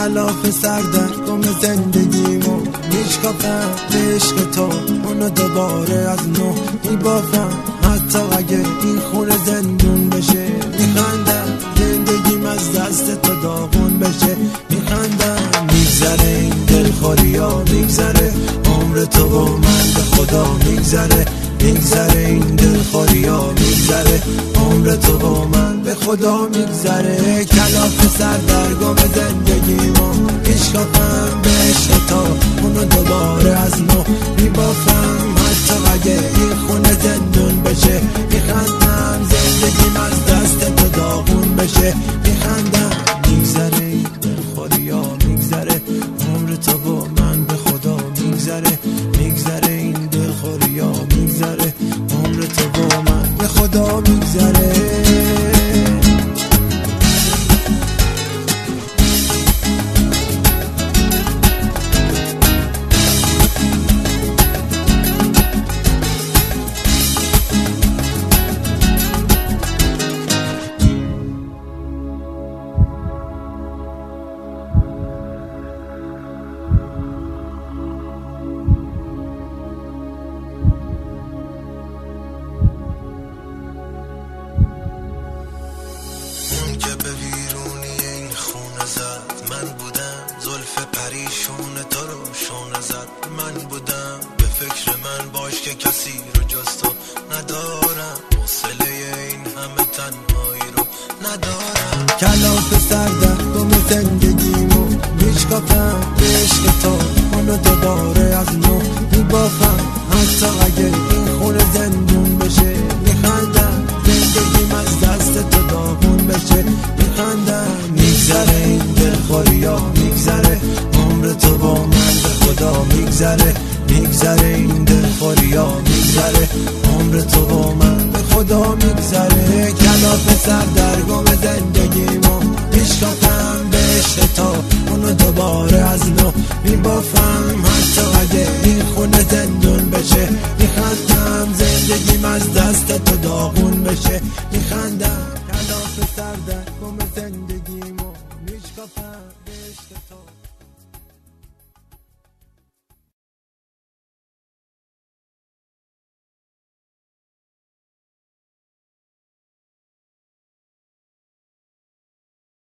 کلاف سردرگم زندگیمو میشکافم به عشق تو، اونو دوباره از نو میبافم. حتی اگه این خونه زندون بشه میخندم، زندگیم از دست تو داغون بشه میخندم. میگذره این دلخوریا، میگذره عمر تو با من به خدا میگذره. میگذره این دلخوریا، میگذره عمر تو با من به خدا میگذره. کلاف سردرگم زندگیمو میشکافم به عشق تو، اونو دوباره از نو میبافم. حتی اگه این خونه زندون بشه میخندم، زندگیم از دست تو داغون بشه میخندم. میگذره این دلخوریا، میگذره عمر تو با من به خدا میگذره. میگذره این دلخوریا، میگذره عمر تو با من به خدا میگذره. من بودم زلف پریشون تو رو شونه زد، من بودم به فکر من باش که کسی رو جز تو ندارم، حوصله این همه تنهایی رو ندارم. کلاف سردرگم زندگیمو میشکافم به عشق تو، اونو دوباره از نو میبافم. حتی اگه این خونه زندون بشه میخندم، زندگیم از دست تو داغون بشه میخندم. میگذره این دلخوریا، میگذره عمر تو با من به خدا میگذره. میگذره این دلخوریا، میگذره عمر تو با من به خدا میگذره. کلاف سردرگم زندگیمو میشکافم به عشق تو، اونو دوباره از نو میبافم. حتی اگه این خونه زندون بشه میخندم، زندگیم از دست تو داغون بشه میخندم. کلاف سردرگم زندگیمو میشکافم به عشق تو.